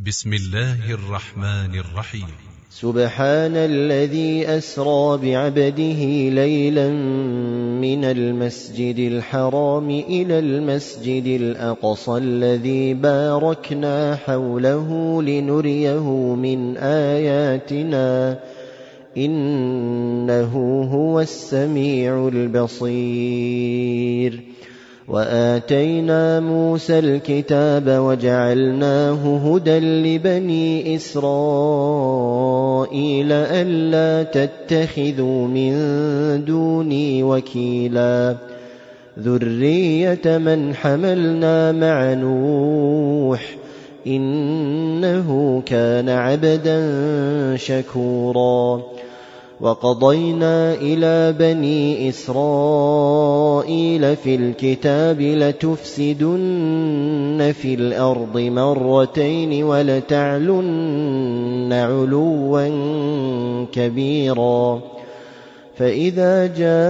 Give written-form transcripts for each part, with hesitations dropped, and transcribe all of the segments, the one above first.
بسم الله الرحمن الرحيم. سبحان الذي أسرى بعبده ليلا من المسجد الحرام إلى المسجد الأقصى الذي باركنا حوله لنريه من آياتنا إنه هو السميع البصير. وآتينا موسى الكتاب وجعلناه هدى لبني إسرائيل ألا تتخذوا من دوني وكيلا ذرية من حملنا مع نوح إنه كان عبدا شكورا. وقضينا إلى بني إسرائيل في الكتاب لتفسدن في الأرض مرتين ولتعلن علوا كبيرا. فإذا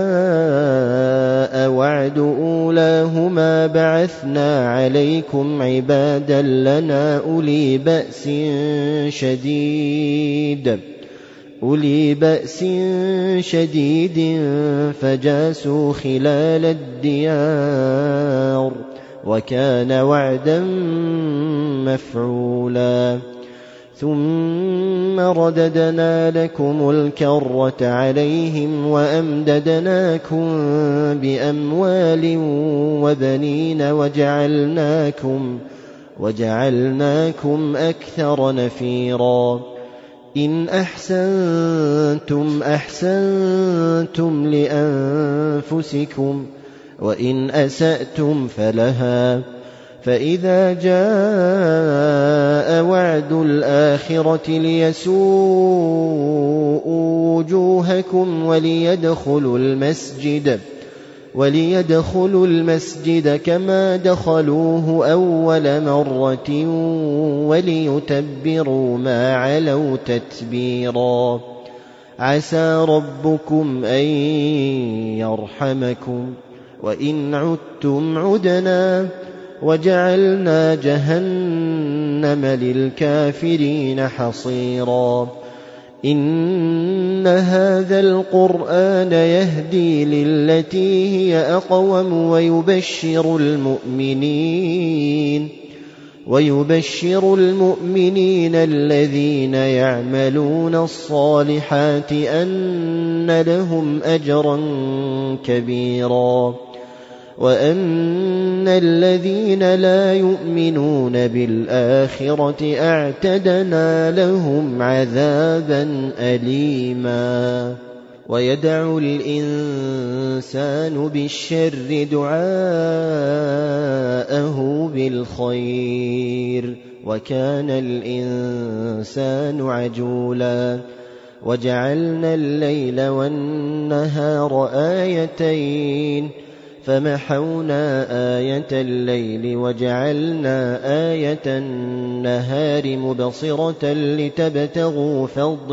جاء وعد أولاهما بعثنا عليكم عبادا لنا أولي بأس شديد فجاسوا خلال الديار وكان وعدا مفعولا. ثم رددنا لكم الكرة عليهم وأمددناكم بأموال وبنين وجعلناكم أكثر نفيرا. إن أحسنتم أحسنتم لأنفسكم وإن أسأتم فلها. فإذا جاء وعد الآخرة ليسوءوا وجوهكم وليدخلوا المسجد كما دخلوه أول مرة وليتبروا ما علوا تتبيرا. عسى ربكم أن يرحمكم وإن عدتم عدنا وجعلنا جهنم للكافرين حصيرا. إن هذا القرآن يهدي للتي هي أقوم ويبشر المؤمنين الذين يعملون الصالحات أن لهم أجرا كبيرا وأن الذين لا يؤمنون بالآخرة أعتدنا لهم عذابا أليما. ويدعو الإنسان بالشر دعاءه بالخير وكان الإنسان عجولا. وجعلنا الليل والنهار آيتين فمحونا آية الليل وجعلنا آية النهار مبصرة لتبتغوا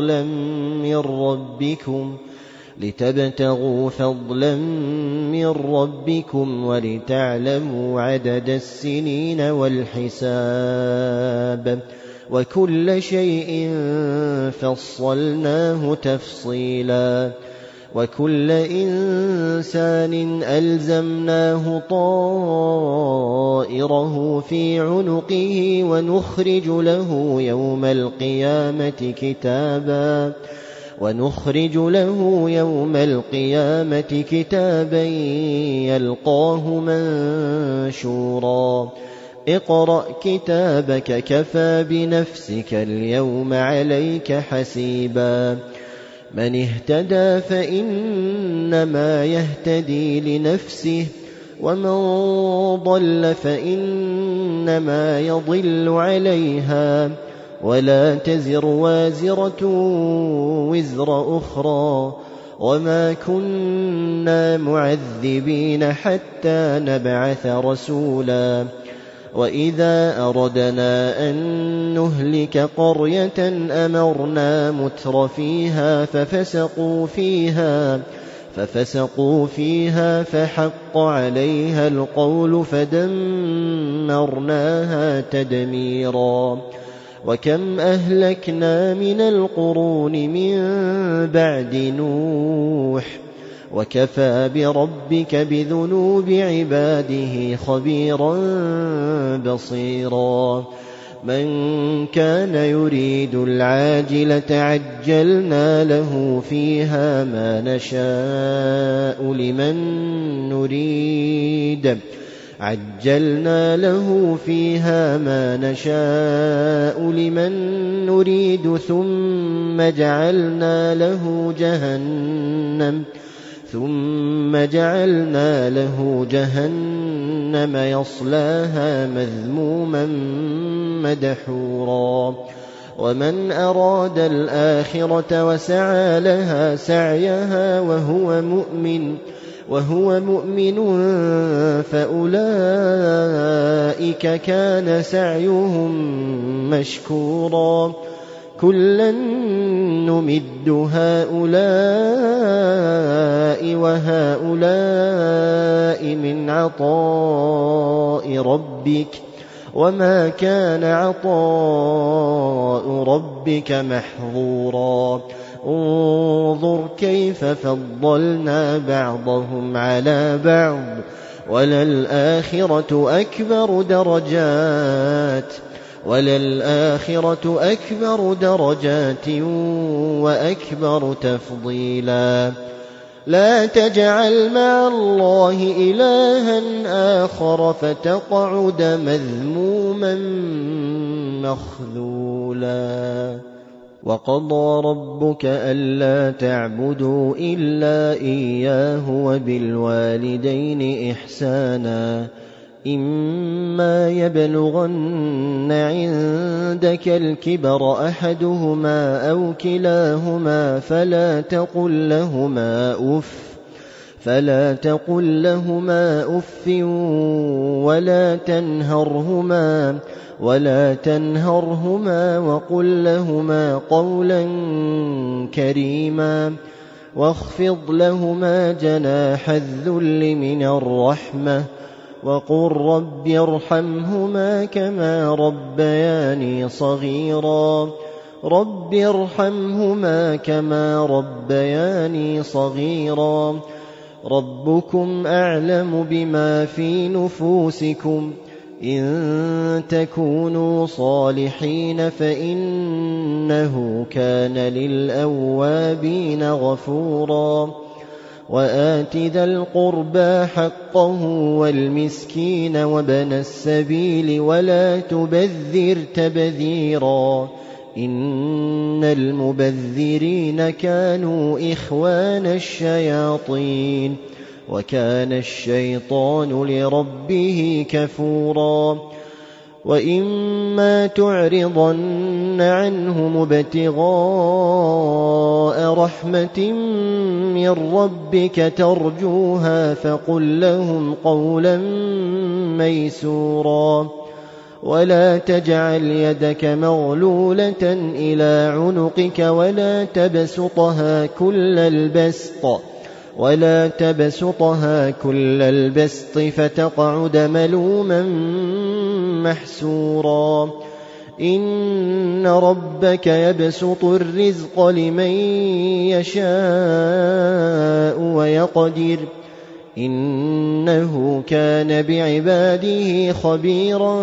فضلا من ربكم ولتعلموا عدد السنين والحساب وكل شيء فصلناه تفصيلا. وكل إنسان ألزمناه طائره في عنقه ونخرج له يوم القيامة كتابا يلقاه منشورا. اقرأ كتابك كفى بنفسك اليوم عليك حسيبا. من اهتدى فإنما يهتدي لنفسه ومن ضل فإنما يضل عليها ولا تزر وازرة وزر أخرى وما كنا معذبين حتى نبعث رسولا. وإذا أردنا أن نهلك قرية أمرنا متر فيها ففسقوا فيها فحق عليها القول فدمرناها تدميرا. وكم أهلكنا من القرون من بعد نوح وكفى بربك بذنوب عباده خبيرا بصيرا من كان يريد العاجلة عجلنا له فيها ما نشاء لمن نريد ثم جعلنا له جهنم يصلاها مذموما مدحورا ومن أراد الآخرة وسعى لها سعيها وهو مؤمن فأولئك كان سعيهم مشكورا كلا نمد هؤلاء وهؤلاء من عطاء ربك وما كان عطاء ربك محظورا انظر كيف فضلنا بعضهم على بعض وللآخرة أكبر درجات وأكبر تفضيلا لا تجعل مع الله إلها آخر فتقعد مذموما مخذولا وقضى ربك ألا تعبدوا إلا إياه وبالوالدين إحسانا إما يبلغن عندك الكبر أحدهما أو كلاهما فلا تقل لهما أف ولا تنهرهما وقل لهما قولا كريما واخفض لهما جناح الذل من الرحمة وقل رب ارحمهما كما ربياني صغيرا ربكم أعلم بما في نفوسكم إن تكونوا صالحين فإنه كان للأوابين غفورا وآت ذا القربى حقه والمسكين وابن السبيل ولا تبذر تبذيرا إن المبذرين كانوا إخوان الشياطين وكان الشيطان لربه كفورا وإما تعرضن عنهم ابتغاء رحمة من ربك ترجوها فقل لهم قولا ميسورا ولا تجعل يدك مغلولة إلى عنقك ولا تبسطها كل البسط فتقعد ملوما محسورا إن ربك يبسط الرزق لمن يشاء ويقدر إنه كان بعباده خبيرا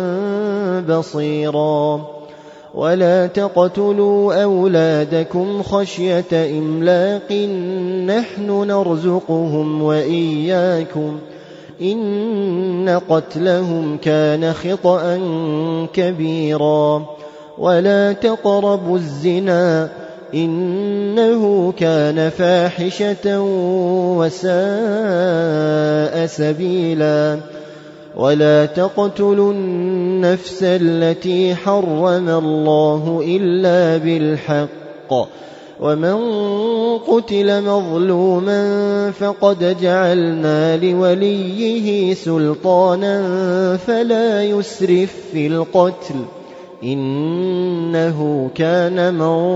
بصيرا ولا تقتلوا أولادكم خشية إملاق نحن نرزقهم وإياكم إن قتلهم كان خطأ كبيرا ولا تقربوا الزنا إنه كان فاحشة وساء سبيلا ولا تقتلوا النفس التي حرم الله إلا بالحق ومن قتل مظلوما فقد جعلنا لوليه سلطانا فلا يسرف في القتل إنه كان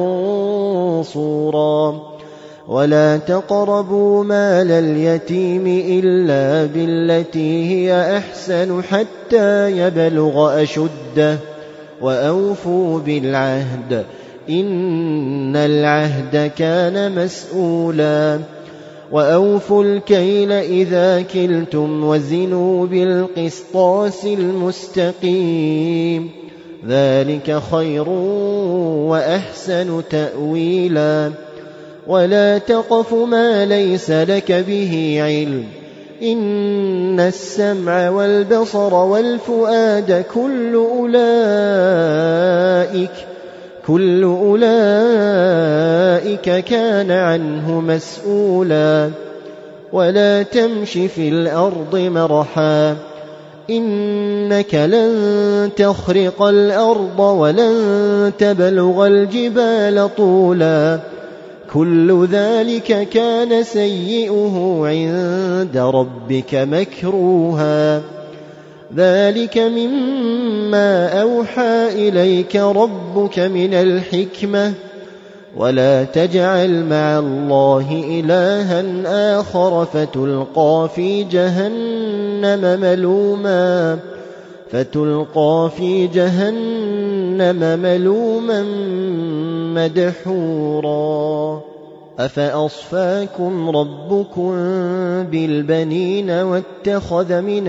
منصورا ولا تقربوا مال اليتيم إلا بالتي هي أحسن حتى يبلغ أشده وأوفوا بالعهد إن العهد كان مسؤولا وأوفوا الكيل إذا كلتم وزنوا بالقسطاس المستقيم ذلك خير وأحسن تأويلا ولا تقف ما ليس لك به علم إن السمع والبصر والفؤاد كل أولئك كان عنه مسؤولا ولا تمش في الأرض مرحا إنك لن تخرق الأرض ولن تبلغ الجبال طولا كل ذلك كان سيئه عند ربك مكروها ذلك مما أوحى إليك ربك من الحكمة ولا تجعل مع الله إلها آخر فتلقى في جهنم ملوما مدحورا أفأصفاكم ربكم بالبنين واتخذ من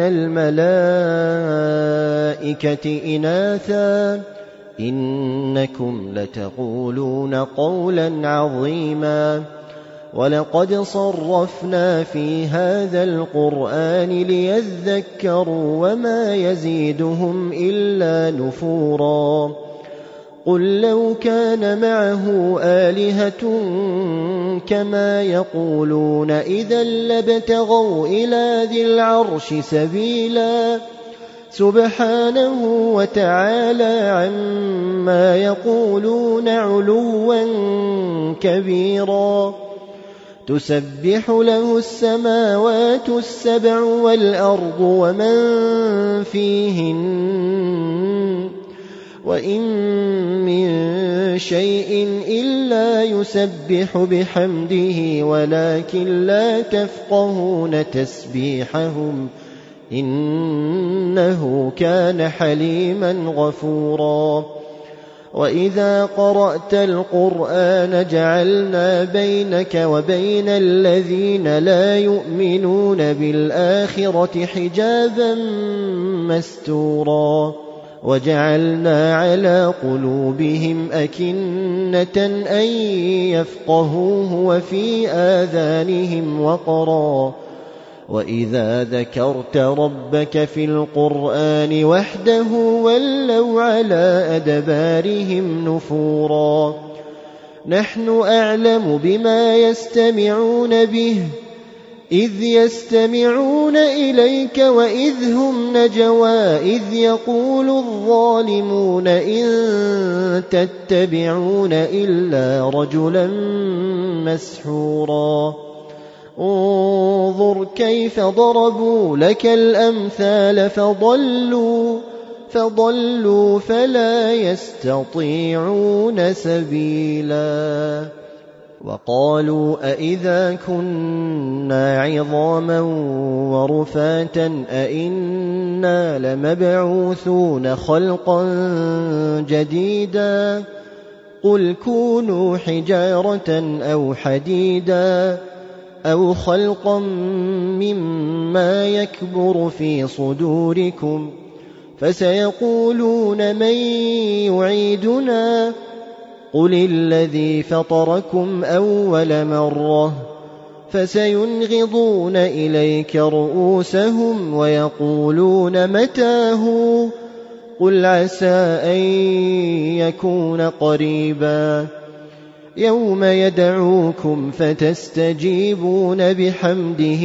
الملائكة إناثا إنكم لتقولون قولا عظيما ولقد صرفنا في هذا القرآن ليذكروا وما يزيدهم إلا نفورا قل لو كان معه آلهة كما يقولون إذا لابتغوا إلى ذي العرش سبيلا سبحانه وتعالى عما يقولون علوا كبيرا تسبح له السماوات السبع والأرض ومن فيهن وإن من شيء إلا يسبح بحمده ولكن لا تفقهون تسبيحهم إنه كان حليما غفورا وإذا قرأت القرآن جعلنا بينك وبين الذين لا يؤمنون بالآخرة حجابا مستورا وجعلنا على قلوبهم أكنة أن يفقهوه وفي آذانهم وقرا وإذا ذكرت ربك في القرآن وحده ولوا على أدبارهم نفورا نحن أعلم بما يستمعون به إذ يستمعون إليك وإذ هم نجوى إذ يقول الظالمون إن تتبعون إلا رجلا مسحورا انظر كيف ضربوا لك الأمثال فضلوا فلا يستطيعون سبيلا وقالوا أئذا كنا عظاما ورفاتا أئنا لمبعوثون خلقا جديدا قل كونوا حجارة أو حديدا أو خلقا مما يكبر في صدوركم فسيقولون من يعيدنا قل الذي فطركم أول مرة فسينغضون إليك رؤوسهم ويقولون متاه قل عسى أن يكون قريبا يوم يدعوكم فتستجيبون بحمده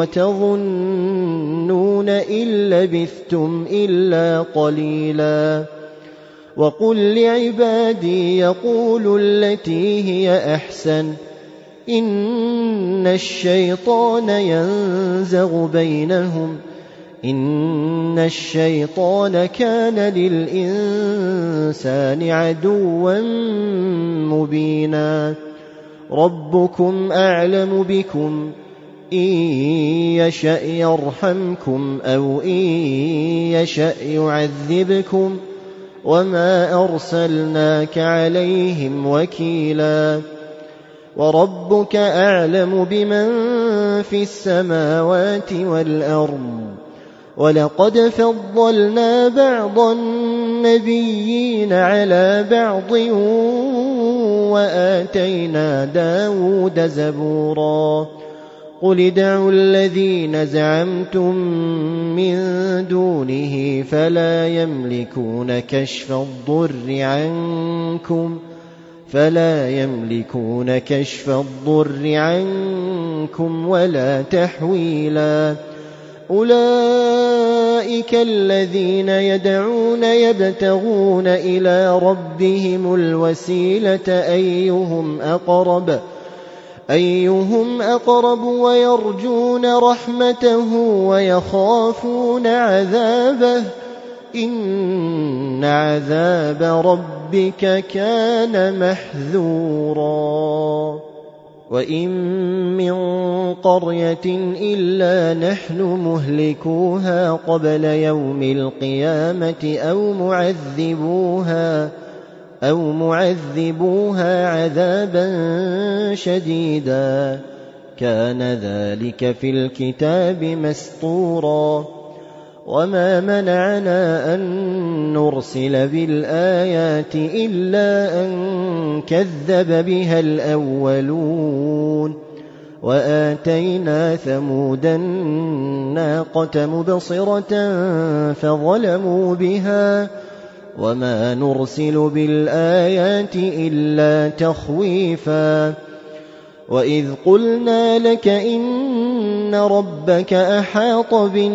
وتظنون إن لبثتم إلا قليلا وقل لعبادي يقولوا التي هي أحسن إن الشيطان ينزغ بينهم إن الشيطان كان للإنسان عدوا مبينا ربكم أعلم بكم إن يشأ يرحمكم أو إن يشأ يعذبكم وما أرسلناك عليهم وكيلا وربك أعلم بمن في السماوات والأرض ولقد فضلنا بعض النبيين على بعض وآتينا داود زبورا قل ادعوا الذين زعمتم من دونه فلا يملكون كشف الضر عنكم ولا تحويلا أولئك الذين يدعون يبتغون إلى ربهم الوسيلة أيهم أقرب ويرجون رحمته ويخافون عذابه إن عذاب ربك كان محذورا وإن من قرية إلا نحن مهلكوها قبل يوم القيامة أو معذبوها عذابا شديدا كان ذلك في الكتاب مسطورا وما منعنا أن نرسل بالآيات إلا أن كذب بها الأولون وآتينا ثمود الناقة مبصرة فظلموا بها وما نرسل بالآيات إلا تخويفا وإذ قلنا لك إن ربك أحاط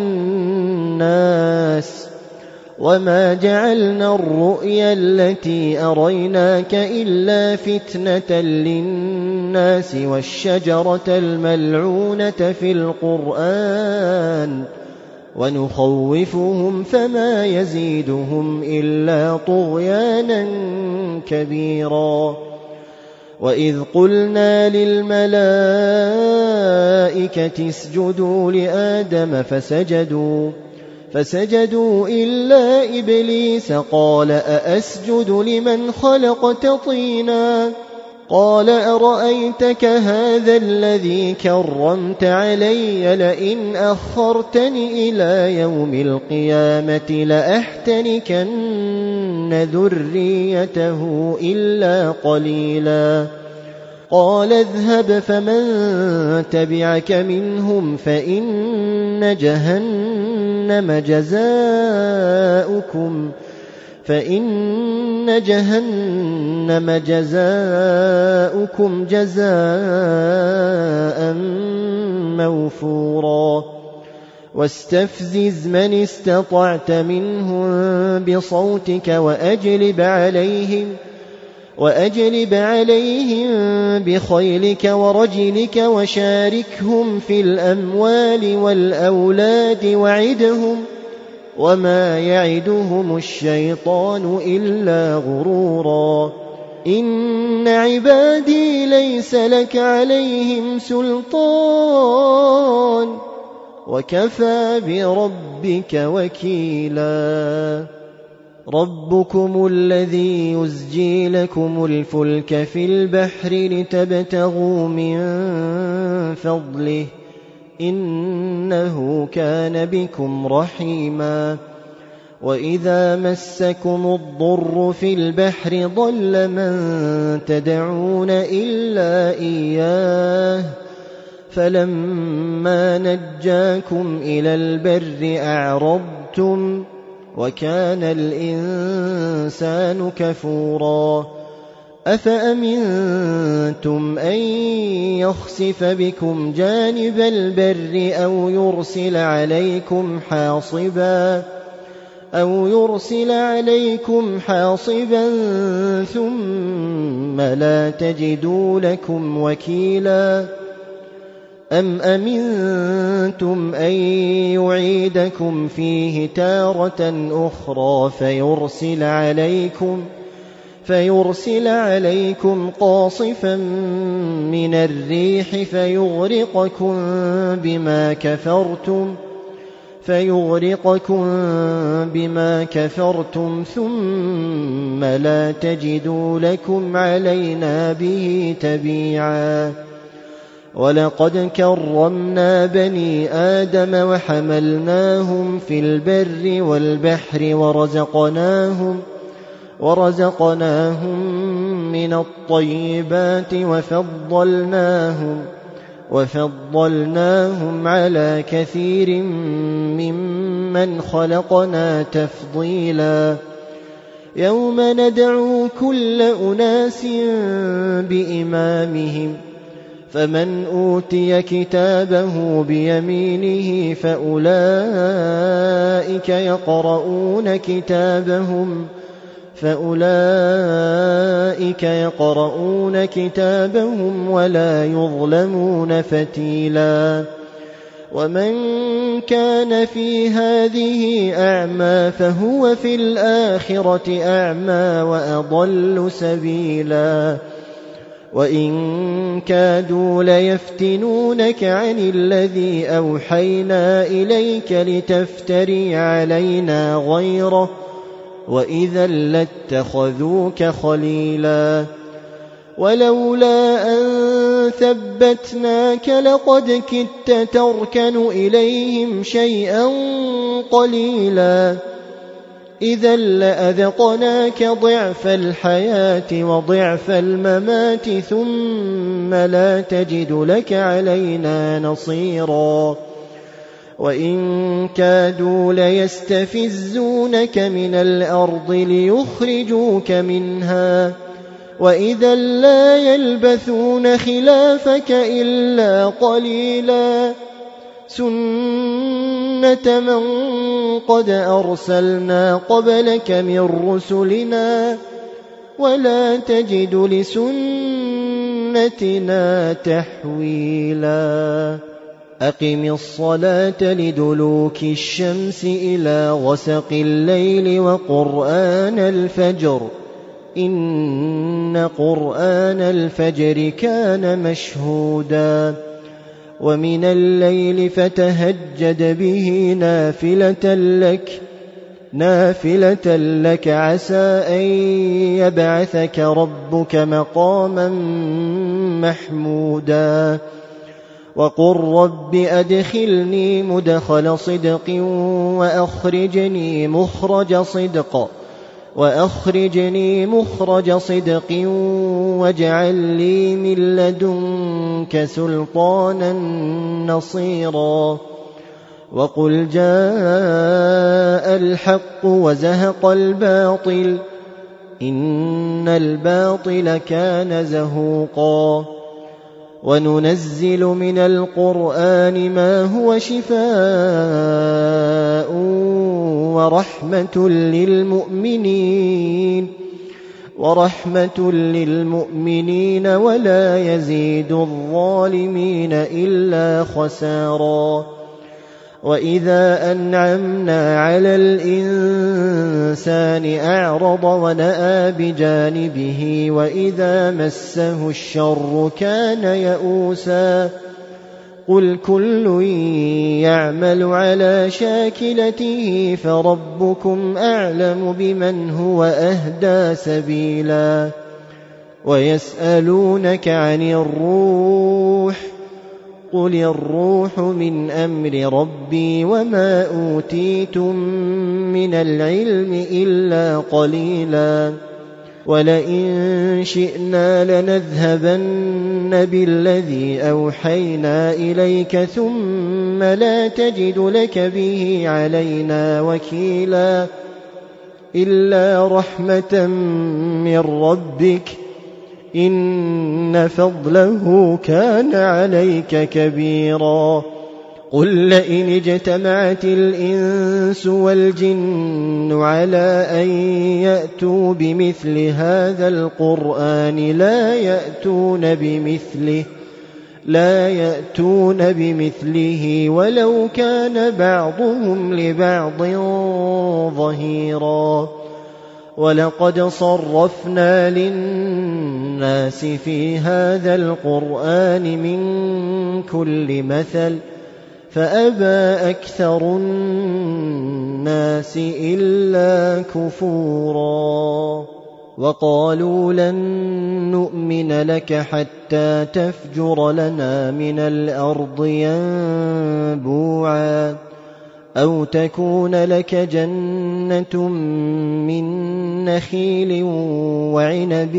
بالناس وما جعلنا الرؤيا التي أريناك إلا فتنة للناس والشجرة الملعونة في القرآن ونخوفهم فما يزيدهم إلا طغيانا كبيرا وإذ قلنا للملائكة اسجدوا لآدم فسجدوا إلا إبليس قال أأسجد لمن خلقت طينا قال أرأيتك هذا الذي كرمت علي لئن أخرتني إلى يوم القيامة لأحتنكن ذريته إلا قليلا قال اذهب فمن تبعك منهم فإن جهنم جزاؤكم جزاء موفورا واستفزز من استطعت منهم بصوتك وأجلب عليهم بخيلك ورجلك وشاركهم في الأموال والأولاد وعدهم وما يعدهم الشيطان إلا غرورا إن عبادي ليس لك عليهم سلطان وكفى بربك وكيلا ربكم الذي يزجي لكم الفلك في البحر لتبتغوا من فضله إنه كان بكم رحيما وإذا مسكم الضر في البحر ضل من تدعون إلا إياه فلما نجاكم إلى البر أعرضتم وكان الإنسان كفورا أفأمنتم أن يخسف بكم جانب البر أو يرسل عليكم حاصبا ثم لا تجدوا لكم وكيلا أم أمنتم أن يعيدكم فيه تارة أخرى فيرسل عليكم قاصفا من الريح فيغرقكم بما كفرتم ثم لا تجدوا لكم علينا به تبيعا. ولقد كرمنا بني آدم وحملناهم في البر والبحر ورزقناهم من الطيبات وفضلناهم على كثير ممن خلقنا تفضيلا. يوم ندعو كل أناس بإمامهم فمن أوتي كتابه بيمينه فأولئك يقرؤون كتابهم ولا يظلمون فتيلا. ومن كان في هذه أعمى فهو في الآخرة أعمى وأضل سبيلا. وإن كادوا ليفتنونك عن الذي أوحينا إليك لتفتري علينا غيره وإذا لاتخذوك خليلا. ولولا أن ثبتناك لقد كدت تركن إليهم شيئا قليلا. إذا لأذقناك ضعف الحياة وضعف الممات ثم لا تجد لك علينا نصيرا. وإن كادوا ليستفزونك من الأرض ليخرجوك منها وإذا لا يلبثون خلافك إلا قليلا. سنة من قد أرسلنا قبلك من رسلنا ولا تجد لسنتنا تحويلا. أقم الصلاة لدلوك الشمس إلى غسق الليل وقرآن الفجر إن قرآن الفجر كان مشهودا. ومن الليل فتهجد به نافلة لك عسى أن يبعثك ربك مقاما محمودا. وقل رب أدخلني مدخل صدق وأخرجني مخرج صدق واجعل لي من لدنك سلطانا نصيرا. وقل جاء الحق وزهق الباطل إن الباطل كان زهوقا. وننزل من القرآن ما هو شفاء ورحمة للمؤمنين ولا يزيد الظالمين إلا خسارا. وإذا أنعمنا على الإنسان أعرض ونأى بجانبه وإذا مسه الشر كان يئوسا. قل كل يعمل على شاكلته فربكم أعلم بمن هو أهدى سبيلا. ويسألونك عن الروح قل الروح من أمر ربي وما أوتيتم من العلم إلا قليلا. ولئن شئنا لنذهبن بالذي أوحينا إليك ثم لا تجد لك به علينا وكيلا. إلا رحمة من ربك إن فضله كان عليك كبيرا. قل لئن اجتمعت الإنس والجن على أن يأتوا بمثل هذا القرآن لا يأتون بمثله ولو كان بعضهم لبعض ظهيرا. ولقد صرفنا للناس في هذا القرآن من كل مثل فأبى أكثر الناس إلا كفورا وقالوا لن نؤمن لك حتى تفجر لنا من الأرض ينبوعا أو تكون لك جنة من نخيل وعنب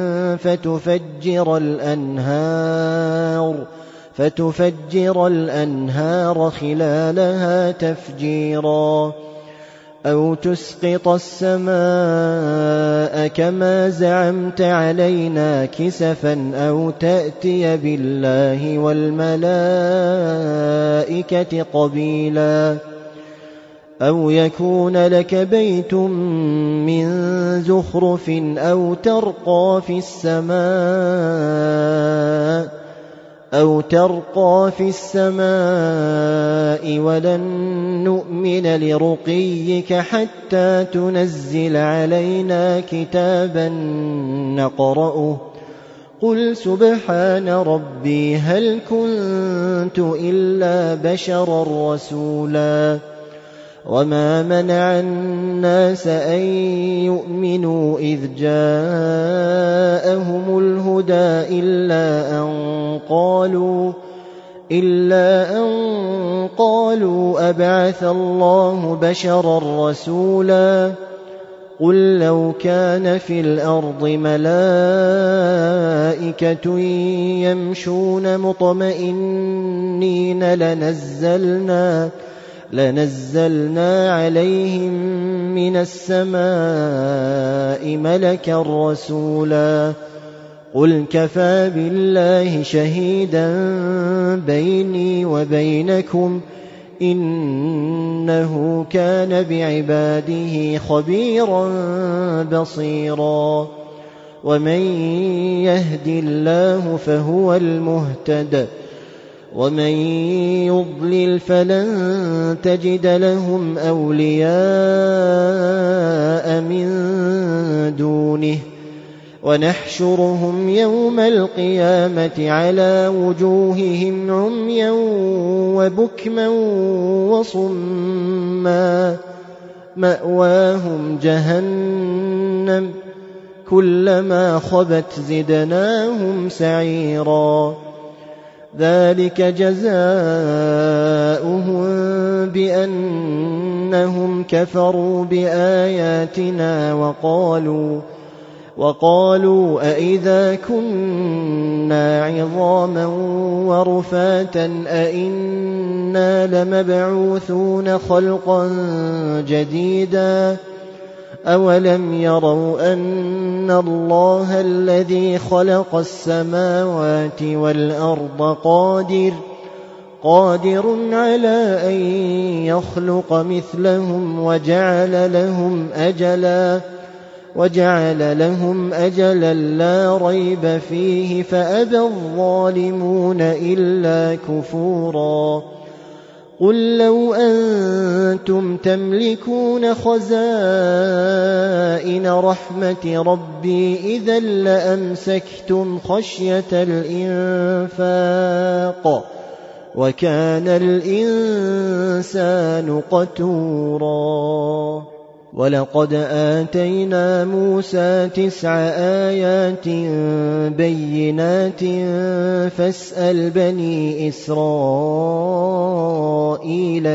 فتفجر الأنهار خلالها تفجيرا أو تسقط السماء كما زعمت علينا كسفا أو تأتي بالله والملائكة قبيلا أو يكون لك بيت من زخرف أو ترقى في السماء ولن نؤمن لرقيك حتى تنزل علينا كتابا نقرأه قل سبحان ربي هل كنت إلا بشرا رسولا وما منع الناس أن يؤمنوا إذ جاءهم الهدى إلا أن قالوا أبعث الله بشرا رسولا قل لو كان في الأرض ملائكة يمشون مطمئنين لنزلنا عليهم من السماء ملكا رسولا قل كفى بالله شهيدا بيني وبينكم إنه كان بعباده خبيرا بصيرا ومن يهد الله فهو المهتد ومن يضلل فلن تجد لهم أولياء من دونه ونحشرهم يوم القيامة على وجوههم عميا وبكما وصما مأواهم جهنم كلما خبت زدناهم سعيرا ذلك جزاؤهم بأنهم كفروا بآياتنا وقالوا أئذا كنا عظاما ورفاتا أئنا لمبعوثون خلقا جديدا أولم يروا أن الله الذي خلق السماوات والأرض قادر على أن يخلق مثلهم وجعل لهم أجلا لا ريب فيه فأبى الظالمون إلا كفورا قل لو أنتم تملكون خزائن رحمة ربي إذا لأمسكتم خشية الإنفاق وكان الإنسان قتورا ولقد آتينا موسى 9 آيات بينات فاسأل بني إسرائيل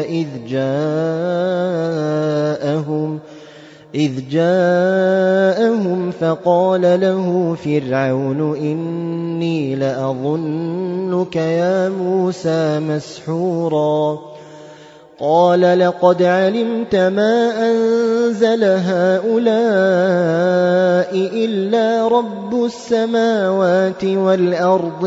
إذ جاءهم فقال له فرعون إني لأظنك يا موسى مسحورا قال لقد علمت ما أنزل هؤلاء إلا رب السماوات والأرض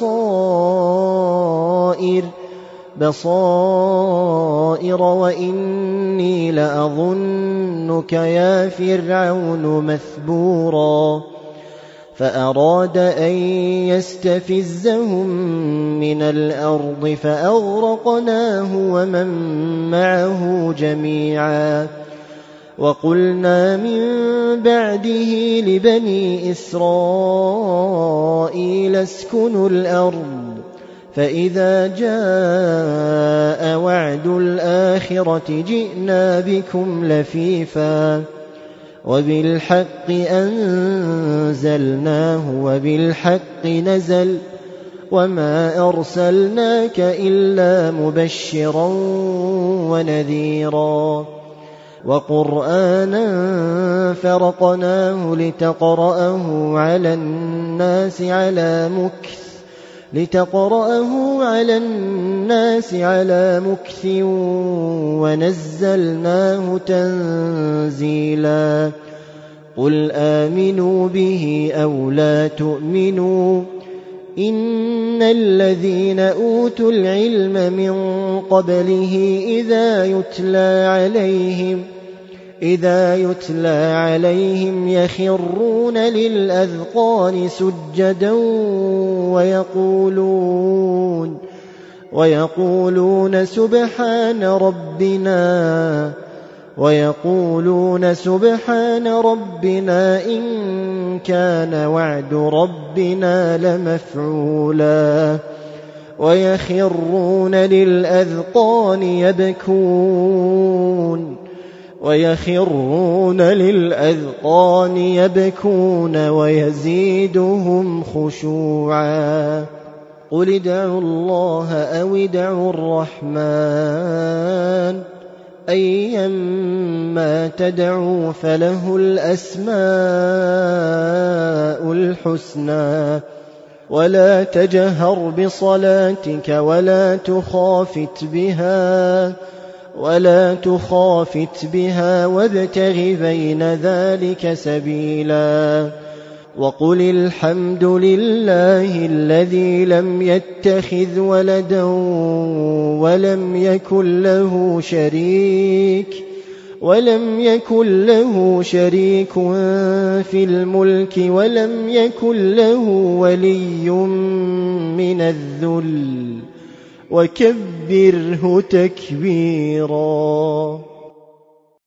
بصائر وإني لأظنك يا فرعون مثبورا فأراد أن يستفزهم من الأرض فأغرقناه ومن معه جميعا وقلنا من بعده لبني إسرائيل اسكنوا الأرض فإذا جاء وعد الآخرة جئنا بكم لفيفا وبالحق أنزلناه وبالحق نزل وما أرسلناك إلا مبشرا ونذيرا وقرآنا فرقناه لتقرأه على الناس على مكث ونزلناه تنزيلا قل آمنوا به أو لا تؤمنوا إن الذين أوتوا العلم من قبله إذا يتلى عليهم يخرون للأذقان سجدا ويقولون سبحان ربنا إن كان وعد ربنا لمفعولا ويخرون للأذقان يبكون ويزيدهم خشوعا قل ادعوا الله أو ادعوا الرحمن أيما تدعوا فله الأسماء الحسنى ولا تجهر بصلاتك ولا تخافت بها وابتغ بين ذلك سبيلا وقل الحمد لله الذي لم يتخذ ولدا ولم يكن له شريك في الملك ولم يكن له ولي من الذل وكبره تكبيرا.